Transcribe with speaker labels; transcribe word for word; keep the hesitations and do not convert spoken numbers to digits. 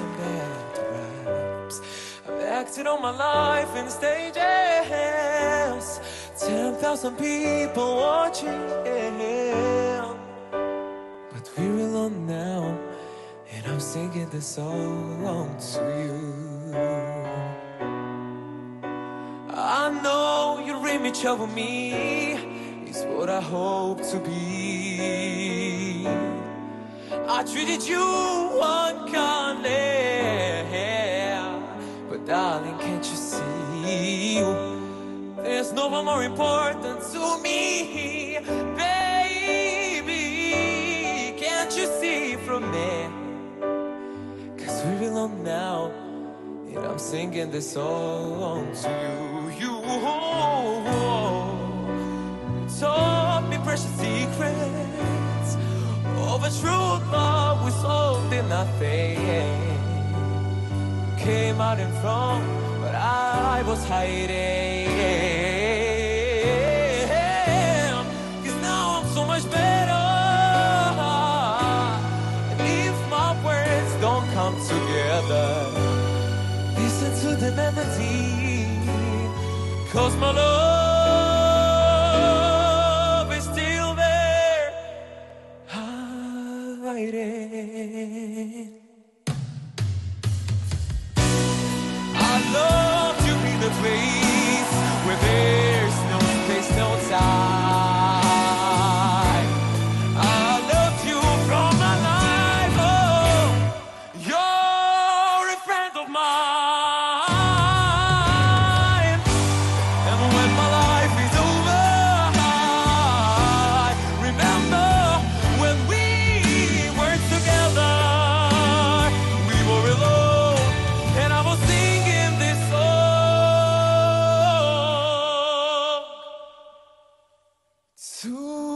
Speaker 1: some bad raps. I've acted all my life in stages, ten thousand people watching, but we're alone now, and I'm singing this song to you. I know your image of me is what I hope to be. I treated you unkindly, but darling, can't you see? There's no one more important to me, baby. Can't you see from me? Cause we're alone now, and I'm singing this song to you. You taught me precious secrets of a truth love we sold in nothing. Came out in front, but I was hiding. Cause now I'm so much better, and if my words don't come together, listen to the melody, cause my love is still there, hiding. I love to be the place where there's no space, no time. I love you from my life, oh, you're a friend of mine. And when my life is over, I remember when we were together. We were alone, and I was singing this song to